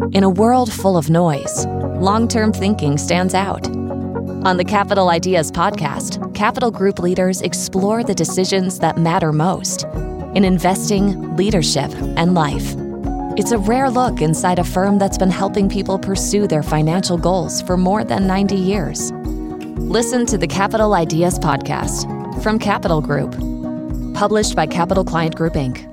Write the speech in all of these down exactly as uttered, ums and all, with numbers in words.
In a world full of noise, long-term thinking stands out. On the Capital Ideas podcast, Capital Group leaders explore the decisions that matter most in investing, leadership, and life. It's a rare look inside a firm that's been helping people pursue their financial goals for more than ninety years. Listen to the Capital Ideas podcast from Capital Group, published by Capital Client Group, Incorporated.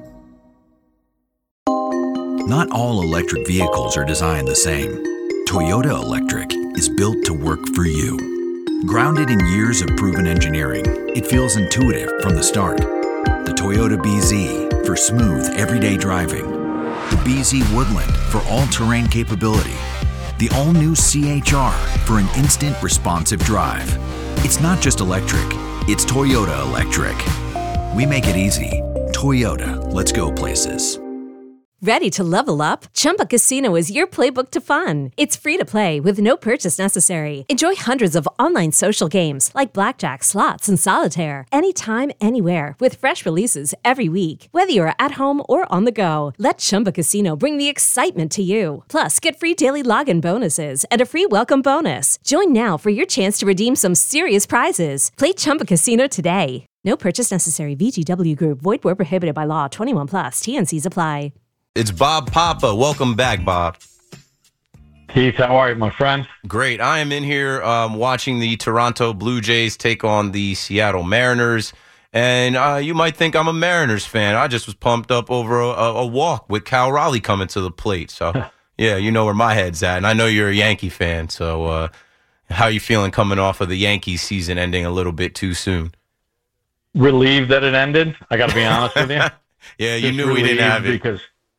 Not all electric vehicles are designed the same. Toyota Electric is built to work for you. Grounded in years of proven engineering, it feels intuitive from the start. The Toyota B Z for smooth, everyday driving. The B Z Woodland for all-terrain capability. The all-new C H R for an instant responsive drive. It's not just electric, it's Toyota Electric. We make it easy. Toyota, let's go places. Ready to level up? Chumba Casino is your playbook to fun. It's free to play with no purchase necessary. Enjoy hundreds of online social games like blackjack, slots, and solitaire anytime, anywhere with fresh releases every week. Whether you're at home or on the go, let Chumba Casino bring the excitement to you. Plus, get free daily login bonuses and a free welcome bonus. Join now for your chance to redeem some serious prizes. Play Chumba Casino today. No purchase necessary. V G W Group. Void where prohibited by law. twenty-one plus. T N Cs apply. It's Bob Papa. Welcome back, Bob. Keith, how are you, my friend? Great. I am in here um, watching the Toronto Blue Jays take on the Seattle Mariners. And uh, you might think I'm a Mariners fan. I just was pumped up over a, a walk with Cal Raleigh coming to the plate. So, yeah, you know where my head's at. And I know you're a Yankee fan. So uh, how are you feeling coming off of the Yankees season ending a little bit too soon? Relieved that it ended. I got to be honest with you. Yeah, you just knew we didn't have it. Because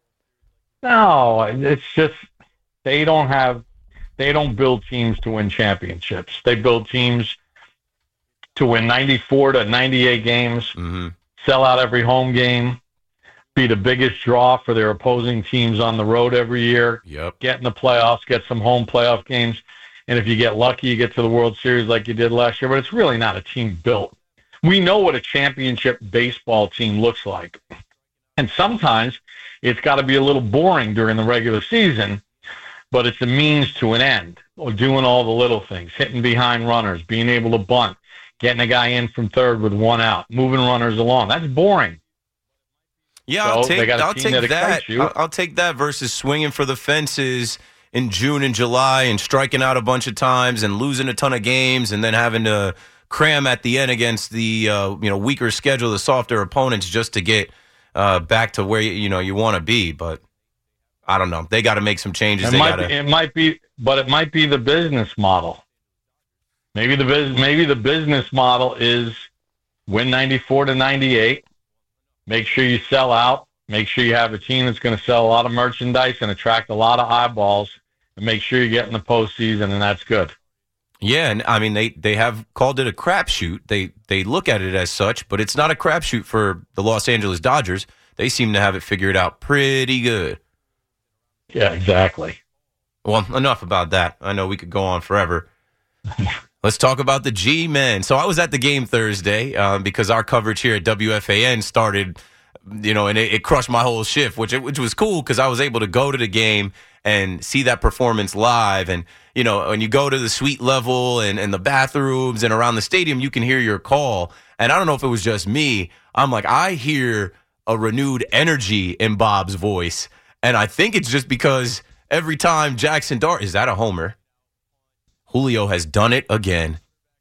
No, it's just they don't have they don't build teams to win championships. They build teams to win ninety-four to ninety-eight games, mm-hmm. sell out every home game, be the biggest draw for their opposing teams on the road every year, yep. get in the playoffs, get some home playoff games, and if you get lucky, you get to the World Series like you did last year. But it's really not a team built. We know what a championship baseball team looks like. And sometimes it's got to be a little boring during the regular season, but it's a means to an end, or doing all the little things, hitting behind runners, being able to bunt, getting a guy in from third with one out, moving runners along. That's boring. Yeah, so I'll take, I'll take that. that. I'll, I'll take that versus swinging for the fences in June and July and striking out a bunch of times and losing a ton of games and then having to cram at the end against the uh, you know weaker schedule, the softer opponents, just to get Uh, back to where you, you know you want to be. But I don't know. They got to make some changes. It they might, gotta... be, it might be, but it might be the business model. Maybe the business, maybe the business model is win ninety-four to ninety-eight. Make sure you sell out. Make sure you have a team that's going to sell a lot of merchandise and attract a lot of eyeballs. And make sure you get in the postseason, and that's good. Yeah, and I mean they, they have called it a crapshoot. They they look at it as such, but it's not a crapshoot for the Los Angeles Dodgers. They seem to have it figured out pretty good. Yeah, exactly. Well, enough about that. I know we could go on forever. Let's talk about the G-Men. So I was at the game Thursday um, because our coverage here at W F A N started, you know, and it, it crushed my whole shift, which which was cool because I was able to go to the game and see that performance live. And, you know, when you go to the suite level and, and the bathrooms and around the stadium, you can hear your call. And I don't know if it was just me. I'm like, I hear a renewed energy in Bob's voice. And I think it's just because every time Jackson Dart, is that a homer? Julio has done it again.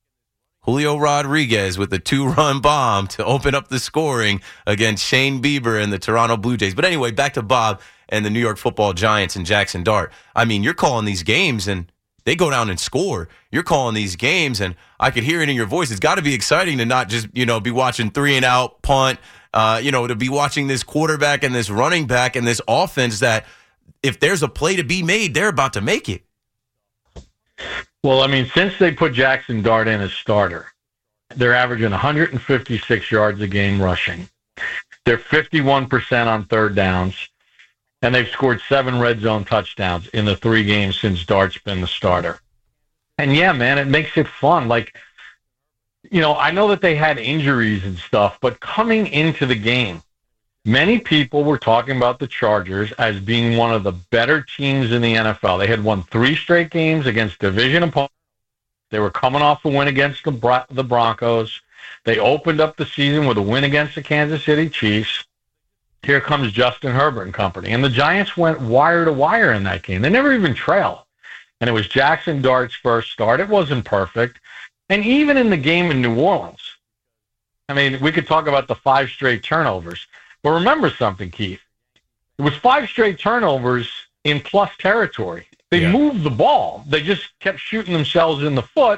Julio Rodriguez with a two-run bomb to open up the scoring against Shane Bieber and the Toronto Blue Jays. But anyway, back to Bob and the New York Football Giants and Jackson Dart. I mean, you're calling these games, and they go down and score. You're calling these games, and I could hear it in your voice. It's got to be exciting to not just, you know, be watching three and out, punt, uh, you know, to be watching this quarterback and this running back and this offense that if there's a play to be made, they're about to make it. Well, I mean, since they put Jackson Dart in as starter, they're averaging one hundred fifty-six yards a game rushing. They're fifty-one percent on third downs, and they've scored seven red zone touchdowns in the three games since Dart's been the starter. And, yeah, man, it makes it fun. Like, you know, I know that they had injuries and stuff, but coming into the game, Many people were talking about the Chargers as being one of the better teams in the N F L. They had won three straight games against division opponents. They were coming off a win against the Bron- the Broncos. They opened up the season with a win against the Kansas City Chiefs. Here comes Justin Herbert and company. And the Giants went wire to wire in that game. They never even trailed. And it was Jackson Dart's first start. It wasn't perfect. And even in the game in New Orleans, I mean, we could talk about the five straight turnovers. But remember something, Keith. It was five straight turnovers in plus territory. They yeah. moved the ball. They just kept shooting themselves in the foot.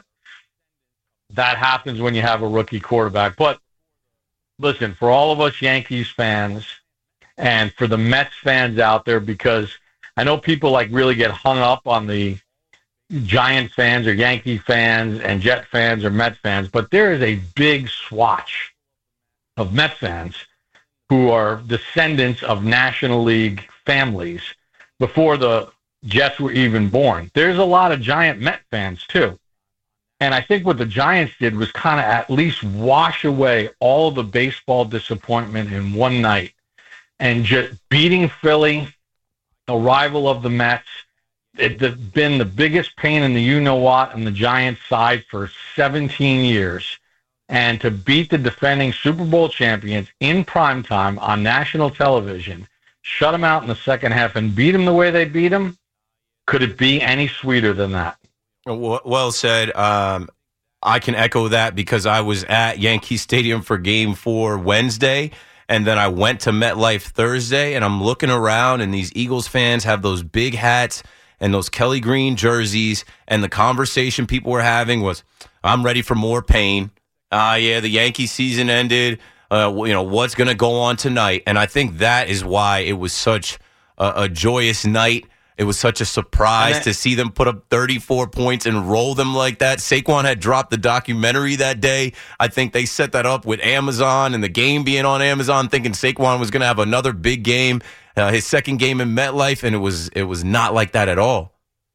That happens when you have a rookie quarterback. But listen, for all of us Yankees fans and for the Mets fans out there, because I know people like really get hung up on the Giant fans or Yankee fans and Jet fans or Met fans, but there is a big swatch of Met fans who are descendants of National League families before the Jets were even born. There's a lot of Giant Met fans too. And I think what the Giants did was kind of at least wash away all the baseball disappointment in one night and just beating Philly, a rival of the Mets. It's been the biggest pain in the you-know-what on the Giants side for seventeen years. And to beat the defending Super Bowl champions in primetime on national television, shut them out in the second half and beat them the way they beat them, could it be any sweeter than that? Well said. Um, I can echo that because I was at Yankee Stadium for Game four Wednesday, and then I went to MetLife Thursday, and I'm looking around, and these Eagles fans have those big hats and those Kelly Green jerseys, and the conversation people were having was, I'm ready for more pain. Uh, yeah, the Yankee season ended. Uh, you know, what's going to go on tonight? And I think that is why it was such a, a joyous night. It was such a surprise then, to see them put up thirty-four points and roll them like that. Saquon had dropped the documentary that day. I think they set that up with Amazon and the game being on Amazon, thinking Saquon was going to have another big game, uh, his second game in MetLife, and it was it was not like that at all.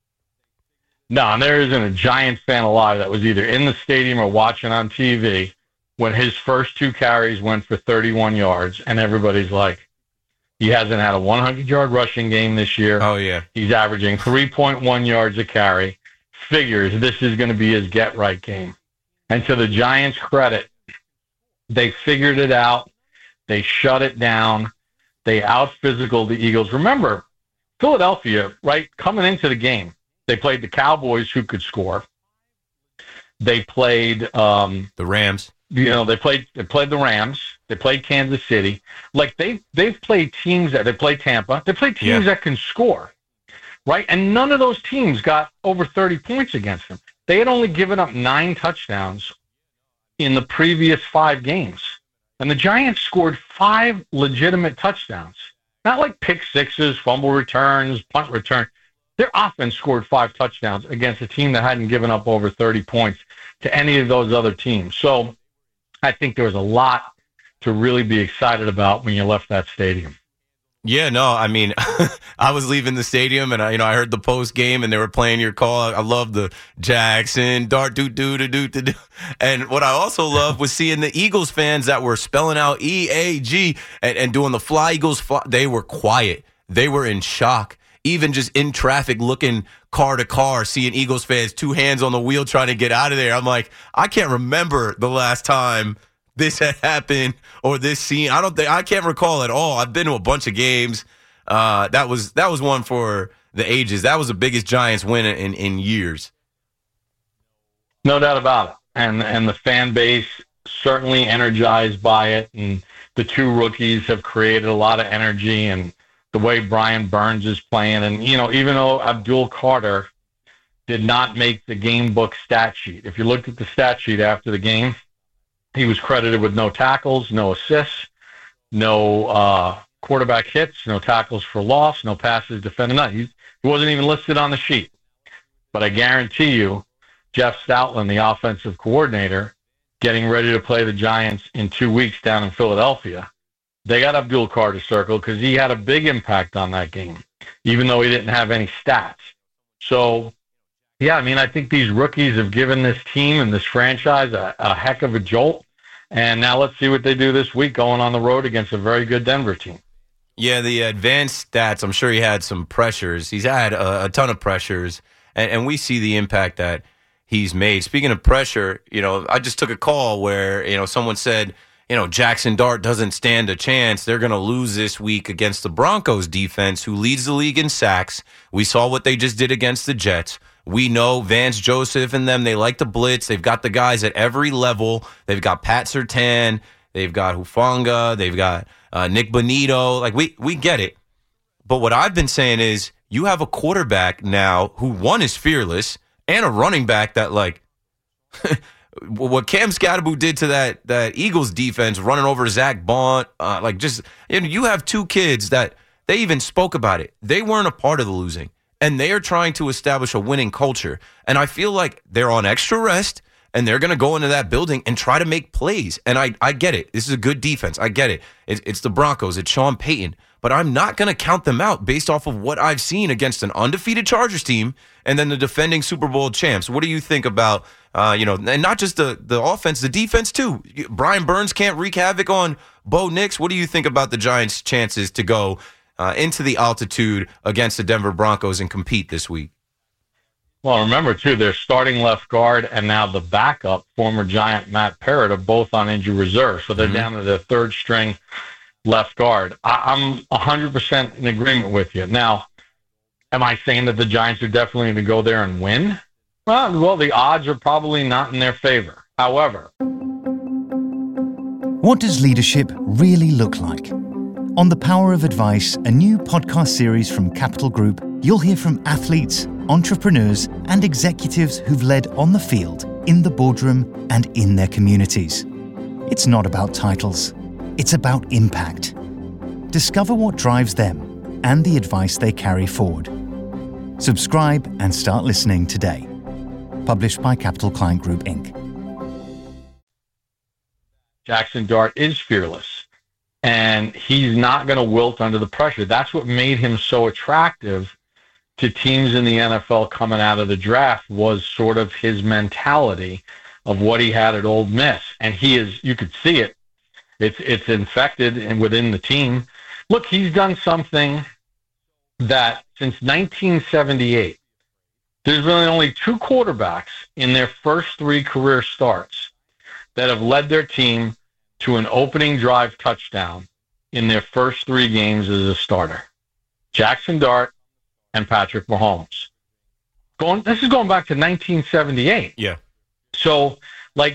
No, and there isn't a Giants fan alive that was either in the stadium or watching on T V when his first two carries went for thirty-one yards, and everybody's like, he hasn't had a hundred-yard rushing game this year. Oh, yeah. He's averaging three point one yards a carry. Figures this is going to be his get-right game. And to the Giants' credit, they figured it out. They shut it down. They out-physicaled the Eagles. Remember, Philadelphia, right, coming into the game, they played the Cowboys who could score. They played um, the Rams. You know, they played they played the Rams. They played Kansas City. Like, they, they've played teams that – they played Tampa. They played teams yeah. that can score, right? And none of those teams got over thirty points against them. They had only given up nine touchdowns in the previous five games. And the Giants scored five legitimate touchdowns. Not like pick sixes, fumble returns, punt return. Their offense scored five touchdowns against a team that hadn't given up over thirty points to any of those other teams. So I think there was a lot to really be excited about when you left that stadium. Yeah, no, I mean, I was leaving the stadium, and I, you know, I heard the post game, and they were playing your call. I love the Jackson Dart do do do do do. And what I also love was seeing the Eagles fans that were spelling out E A G and, and doing the Fly Eagles. Fly. They were quiet. They were in shock. Even just in traffic, looking car to car, seeing Eagles fans, two hands on the wheel, trying to get out of there. I'm like, I can't remember the last time this had happened or this scene. I don't think I can't recall at all. I've been to a bunch of games. Uh, that was that was one for the ages. That was the biggest Giants win in, in years. No doubt about it. And and the fan base certainly energized by it. And the two rookies have created a lot of energy. And the way Brian Burns is playing, and you know, even though Abdul Carter did not make the game book stat sheet, if you looked at the stat sheet after the game, he was credited with no tackles, no assists, no uh, quarterback hits, no tackles for loss, no passes defended. None. He, he wasn't even listed on the sheet. But I guarantee you, Jeff Stoutland, the offensive coordinator, getting ready to play the Giants in two weeks down in Philadelphia, they got Abdul Carter circled because he had a big impact on that game, even though he didn't have any stats. So, yeah, I mean, I think these rookies have given this team and this franchise a, a heck of a jolt. And now let's see what they do this week going on the road against a very good Denver team. Yeah, the advanced stats, I'm sure he had some pressures. He's had a, a ton of pressures, and, and we see the impact that he's made. Speaking of pressure, you know, I just took a call where, you know, someone said, you know, Jackson Dart doesn't stand a chance. They're going to lose this week against the Broncos defense, who leads the league in sacks. We saw what they just did against the Jets. We know Vance Joseph and them, they like to blitz. They've got the guys at every level. They've got Pat Surtain. They've got Hufanga. They've got uh, Nick Bonito. Like, we, we get it. But what I've been saying is you have a quarterback now who, one, is fearless, and a running back that, like, what Cam Scatterbo did to that that Eagles defense, running over Zach Bont, uh, like just you know, you have two kids that they even spoke about it. They weren't a part of the losing, and they are trying to establish a winning culture. And I feel like they're on extra rest, and they're going to go into that building and try to make plays. And I I get it. This is a good defense. I get it. It's, it's the Broncos. It's Sean Payton. But I'm not going to count them out based off of what I've seen against an undefeated Chargers team and then the defending Super Bowl champs. What do you think about, uh, you know, and not just the, the offense, the defense too? Brian Burns can't wreak havoc on Bo Nix. What do you think about the Giants' chances to go uh, into the altitude against the Denver Broncos and compete this week? Well, remember, too, their starting left guard and now the backup, former Giant Matt Parrott, are both on injured reserve. So they're mm-hmm. down to their third string left guard. I, I'm one hundred percent in agreement with you. Now, am I saying that the Giants are definitely going to go there and win? Well, well, the odds are probably not in their favor. However, what does leadership really look like? On The Power of Advice, a new podcast series from Capital Group, you'll hear from athletes, entrepreneurs, and executives who've led on the field, in the boardroom, and in their communities. It's not about titles. It's about impact. Discover what drives them and the advice they carry forward. Subscribe and start listening today. Published by Capital Client Group, Incorporated. Jackson Dart is fearless, and he's not going to wilt under the pressure. That's what made him so attractive to teams in the N F L coming out of the draft, was sort of his mentality of what he had at Ole Miss. And he is, you could see it. It's it's infected and within the team. Look, he's done something that since nineteen seventy-eight, there's been only two quarterbacks in their first three career starts that have led their team to an opening drive touchdown in their first three games as a starter. Jackson Dart and Patrick Mahomes. Going, this is going back to nineteen seventy-eight. Yeah. So, like,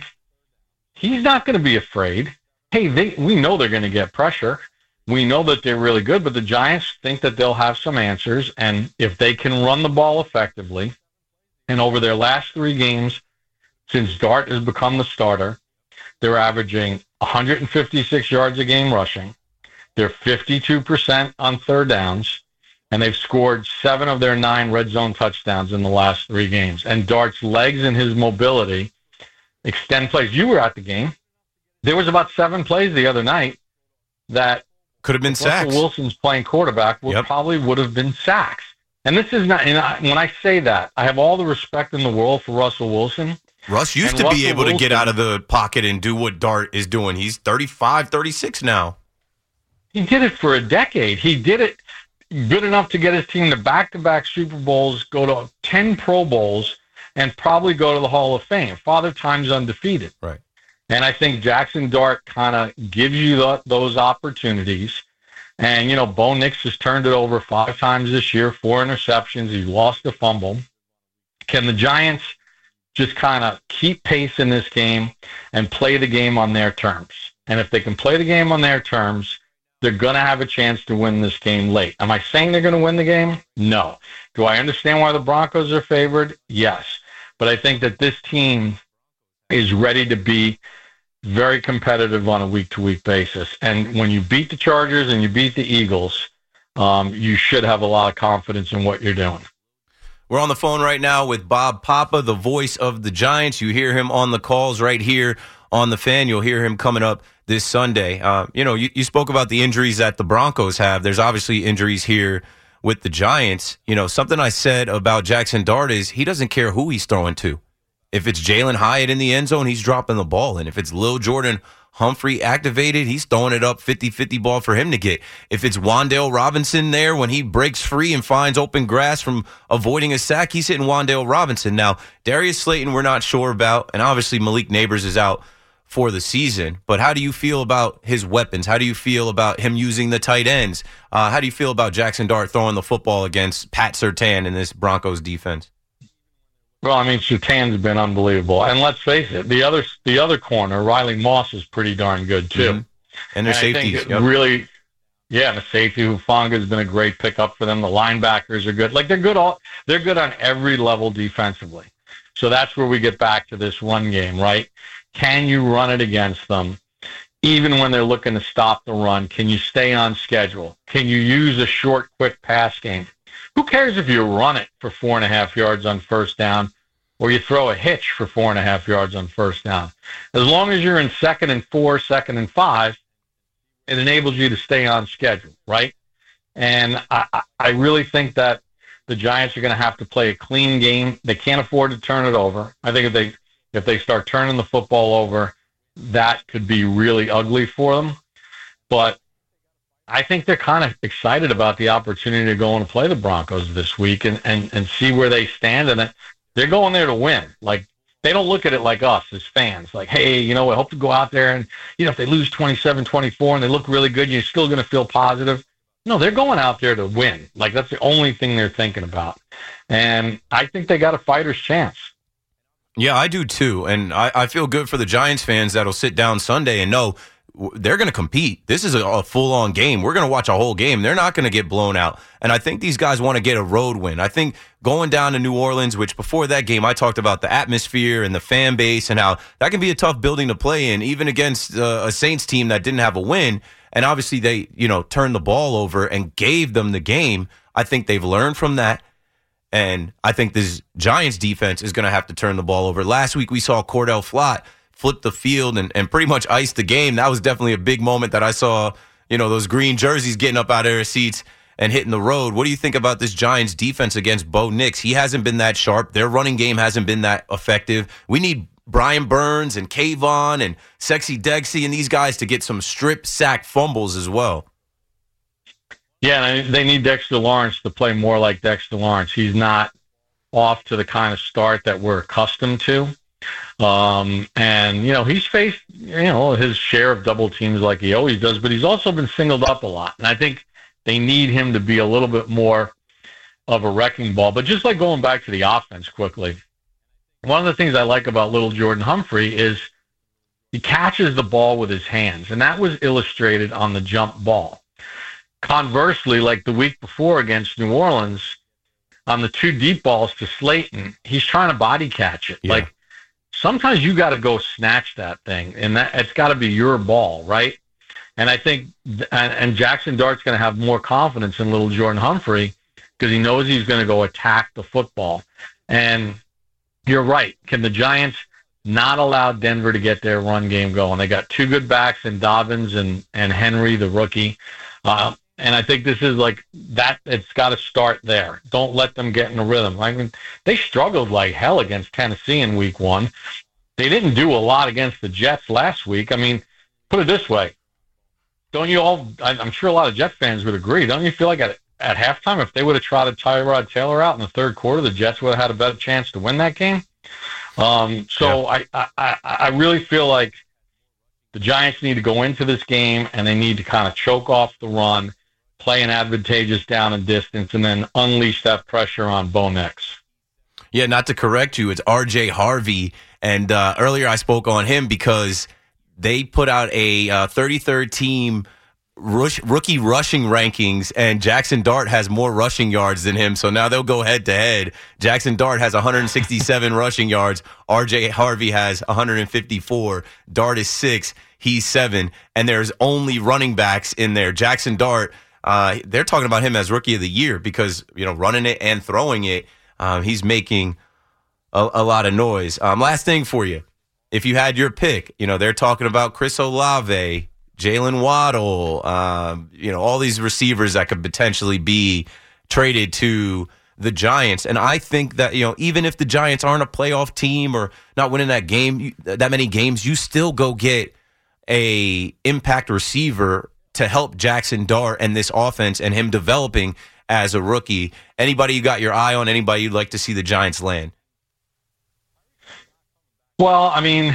he's not going to be afraid. Hey, they, we know they're going to get pressure. We know that they're really good, but the Giants think that they'll have some answers, and if they can run the ball effectively, and over their last three games, since Dart has become the starter, they're averaging one hundred fifty-six yards a game rushing. They're fifty-two percent on third downs, and they've scored seven of their nine red zone touchdowns in the last three games. And Dart's legs and his mobility extend plays. You were at the game. There was about seven plays the other night that could have been sacks. Russell Wilson's playing quarterback would yep. probably would have been sacks. And this is not, and I, when I say that, I have all the respect in the world for Russell Wilson. Russ used and to Russell be able Wilson, to get out of the pocket and do what Dart is doing. He's thirty-five, thirty-six now. He did it for a decade. He did it good enough to get his team to back-to-back Super Bowls, go to ten Pro Bowls, and probably go to the Hall of Fame. Father time's undefeated. Right. And I think Jackson Dart kind of gives you the, those opportunities. And, you know, Bo Nix has turned it over five times this year, four interceptions. He's lost a fumble. Can the Giants just kind of keep pace in this game and play the game on their terms? And if they can play the game on their terms, they're going to have a chance to win this game late. Am I saying they're going to win the game? No. Do I understand why the Broncos are favored? Yes. But I think that this team is ready to be very competitive on a week-to-week basis. And when you beat the Chargers and you beat the Eagles, um, you should have a lot of confidence in what you're doing. We're on the phone right now with Bob Papa, the voice of the Giants. You hear him on the calls right here on The Fan. You'll hear him coming up this Sunday. Uh, you know, you, you spoke about the injuries that the Broncos have. There's obviously injuries here with the Giants. You know, something I said about Jackson Dart is he doesn't care who he's throwing to. If it's Jalen Hyatt in the end zone, he's dropping the ball. And if it's Lil Jordan Humphrey activated, he's throwing it up fifty-fifty ball for him to get. If it's Wan'Dale Robinson there when he breaks free and finds open grass from avoiding a sack, he's hitting Wan'Dale Robinson. Now, Darius Slayton we're not sure about, and obviously Malik Neighbors is out for the season. But how do you feel about his weapons? How do you feel about him using the tight ends? Uh, how do you feel about Jackson Dart throwing the football against Pat Surtain in this Broncos defense? Well, I mean, Surtain's been unbelievable. And let's face it, the other the other corner, Riley Moss, is pretty darn good, too. Mm-hmm. And their and safeties. I think yep. really, yeah, the safety, Hufanga, has been a great pickup for them. The linebackers are good. Like, they're good all they're good on every level defensively. So that's where we get back to this run game, right? Can you run it against them? Even when they're looking to stop the run, can you stay on schedule? Can you use a short, quick pass game? Who cares if you run it for four and a half yards on first down or you throw a hitch for four and a half yards on first down? As long as you're in second and four, second and five, it enables you to stay on schedule, right? And I, I really think that the Giants are going to have to play a clean game. They can't afford to turn it over. I think if they if they start turning the football over, that could be really ugly for them. But I think they're kind of excited about the opportunity to go and play the Broncos this week and, and, and see where they stand. And they're going there to win. Like, they don't look at it like us as fans. Like, hey, you know, I hope to go out there and, you know, if they lose twenty-seven twenty-four and they look really good, you're still going to feel positive. No, they're going out there to win. Like, that's the only thing they're thinking about. And I think they got a fighter's chance. Yeah, I do too. And I, I feel good for the Giants fans that'll sit down Sunday and know they're going to compete. This is a, a full-on game. We're going to watch a whole game. They're not going to get blown out. And I think these guys want to get a road win. I think going down to New Orleans, which before that game I talked about the atmosphere and the fan base and how that can be a tough building to play in, even against uh, a Saints team that didn't have a win. And obviously they, you know, turned the ball over and gave them the game. I think they've learned from that. And I think this Giants defense is going to have to turn the ball over. Last week we saw Cordell Flott flip the field and, and pretty much ice the game. That was definitely a big moment that I saw, you know, those green jerseys getting up out of their seats and hitting the road. What do you think about this Giants defense against Bo Nix? He hasn't been that sharp. Their running game hasn't been that effective. We need Brian Burns and Kayvon and Sexy Dexy and these guys to get some strip sack fumbles as well. Yeah, they need Dexter Lawrence to play more like Dexter Lawrence. He's not off to the kind of start that we're accustomed to. Um, and, you know, he's faced, you know, his share of double teams like he always does, but he's also been singled up a lot. And I think they need him to be a little bit more of a wrecking ball. But just like going back to the offense quickly, one of the things I like about little Jordan Humphrey is he catches the ball with his hands, and that was illustrated on the jump ball. Conversely, like the week before against New Orleans, on the two deep balls to Slayton, he's trying to body catch it. Yeah. Like, sometimes you got to go snatch that thing, and that it's got to be your ball, right? And I think, and, and Jackson Dart's going to have more confidence in little Jordan Humphrey because he knows he's going to go attack the football. And you're right. Can the Giants not allow Denver to get their run game going? They got two good backs in Dobbins and, and Henry, the rookie. Uh, and I think this is like that. It's got to start there. Don't let them get in a rhythm. I mean, they struggled like hell against Tennessee in week one. They didn't do a lot against the Jets last week. I mean, put it this way. Don't you all, I'm sure a lot of Jet fans would agree, don't you feel like at, at halftime, if they would have trotted Tyrod Taylor out in the third quarter, the Jets would have had a better chance to win that game? Um, so yeah. I, I, I really feel like the Giants need to go into this game and they need to kind of choke off the run, play an advantageous down and distance, and then unleash that pressure on Bo Nix. Yeah, not to correct you, it's R J Harvey. And uh, earlier I spoke on him because they put out a uh, thirty-third team rush, rookie rushing rankings, and Jackson Dart has more rushing yards than him. So now they'll go head to head. Jackson Dart has one hundred sixty-seven rushing yards. R J Harvey has one hundred fifty-four. Dart is six. He's seven. And there's only running backs in there. Jackson Dart, uh, they're talking about him as rookie of the year because, you know, running it and throwing it, um, he's making a, a lot of noise. Um, last thing for you. If you had your pick, you know, they're talking about Chris Olave, Jalen Waddle, um, you know, all these receivers that could potentially be traded to the Giants. And I think that, you know, even if the Giants aren't a playoff team or not winning that game, that many games, you still go get a impact receiver to help Jackson Dart and this offense and him developing as a rookie. Anybody you got your eye on? Anybody you'd like to see the Giants land? Well, I mean,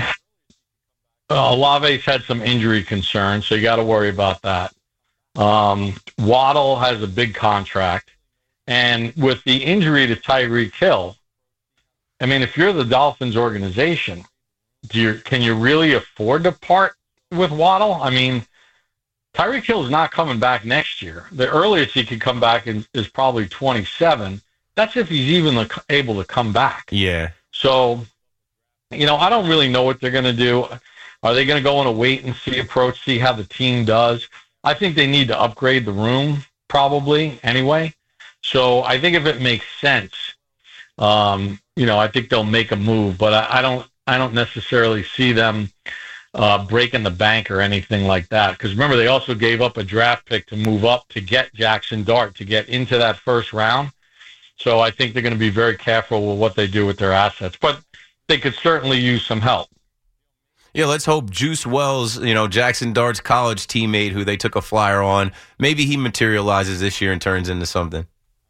uh, Olave's had some injury concerns, so you got to worry about that. Um, Waddle has a big contract. And with the injury to Tyreek Hill, I mean, if you're the Dolphins organization, do you, can you really afford to part with Waddle? I mean, Tyreek Hill is not coming back next year. The earliest he could come back is, is probably twenty-seven. That's if he's even able to come back. Yeah. So, you know, I don't really know what they're going to do. Are they going to go on a wait-and-see approach, see how the team does? I think they need to upgrade the room probably anyway. So I think if it makes sense, um, you know, I think they'll make a move. But I, I don't I don't necessarily see them uh, breaking the bank or anything like that. Because remember, they also gave up a draft pick to move up to get Jackson Dart, to get into that first round. So I think they're going to be very careful with what they do with their assets. But they could certainly use some help. Yeah, let's hope Juice Wells, you know, Jackson Dart's college teammate who they took a flyer on, maybe he materializes this year and turns into something.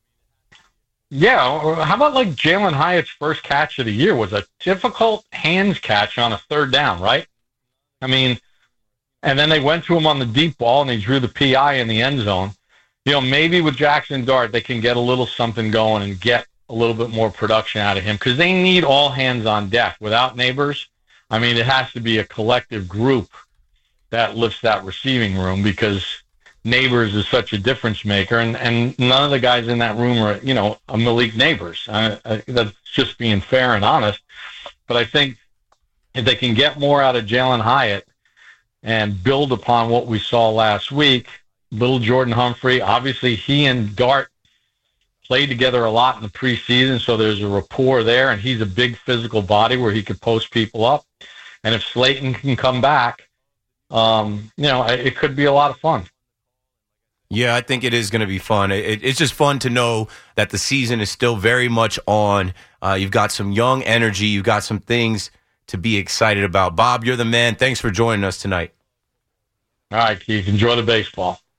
Yeah, or how about like Jalen Hyatt's first catch of the year was a difficult hands catch on a third down, right? I mean, and then they went to him on the deep ball and they drew the P I in the end zone. You know, maybe with Jackson Dart, they can get a little something going and get a little bit more production out of him because they need all hands on deck. Without Neighbors, I mean, it has to be a collective group that lifts that receiving room because Neighbors is such a difference maker, and, and none of the guys in that room are, you know, a Malik Neighbors. I, I, that's just being fair and honest. But I think if they can get more out of Jalen Hyatt and build upon what we saw last week, little Jordan Humphrey, obviously he and Dart played together a lot in the preseason, so there's a rapport there, and he's a big physical body where he could post people up. And if Slayton can come back, um, you know, it could be a lot of fun. Yeah, I think it is going to be fun. It, it's just fun to know that the season is still very much on. Uh, you've got some young energy. You've got some things to be excited about. Bob, you're the man. Thanks for joining us tonight. All right, Keith. Enjoy the baseball.